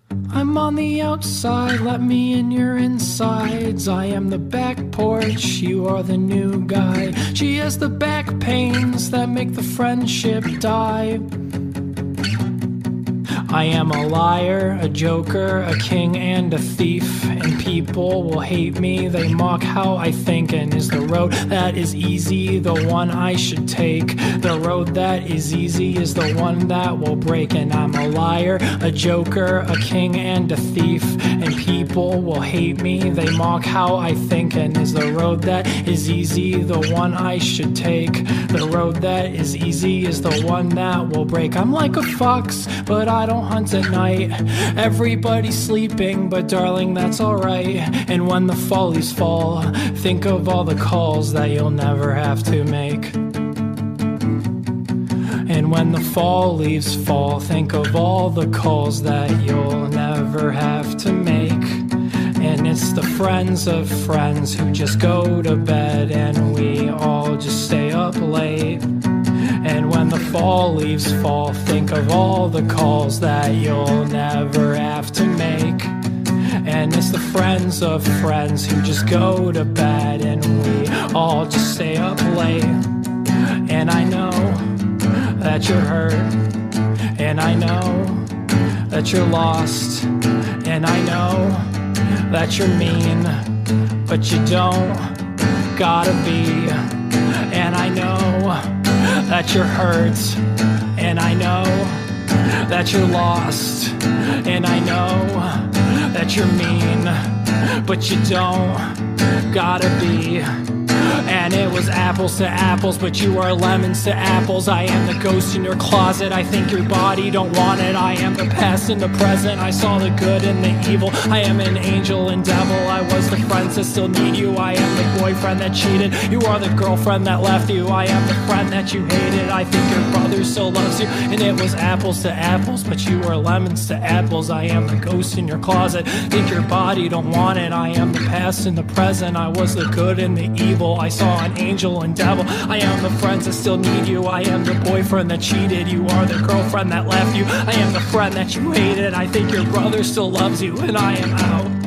I'm on the outside, let me in your insides. I am the back porch, you are the new guy. She has the back pains that make the friendship die. I am a liar, a joker, a king and a thief. And people will hate me, they mock how I think. And is the road that is easy the one I should take? The road that is easy is the one that will break. And I'm a liar, a joker, a king and a thief. And people will hate me, they mock how I think. And is the road that is easy the one I should take? The road that is easy is the one that will break. I'm like a fox, but I don't hunt at night. Everybody's sleeping, but darling, that's alright. And when the follies fall, think of all the calls that you'll never have to make. And when the fall leaves fall, think of all the calls that you'll never have to make. And it's the friends of friends who just go to bed, and we all just stay up late. And when the fall leaves fall, think of all the calls that you'll never have to make. And it's the friends of friends who just go to bed, and we all just stay up late. And I know that you're hurt, and I know that you're lost, and I know that you're mean, but you don't gotta be. And I know that you're hurt, and I know that you're lost, and I know that you're mean, but you don't gotta be. And it was apples to apples, but you are lemons to apples. I am the ghost in your closet, I think your body don't want it. I am the past and the present, I saw the good and the evil. I am an angel and devil, I was the friends that still need you. I am the boyfriend that cheated, you are the girlfriend that left you. I am the friend that you hated, I think your brother still loves you. And it was apples to apples, but you are lemons to apples. I am the ghost in your closet, think your body don't want it. I am the past and the present, I was the good and the evil. I saw an angel and devil, I am the friends that still need you. I am the boyfriend that cheated, you are the girlfriend that left you. I am the friend that you hated, I think your brother still loves you. And I am out.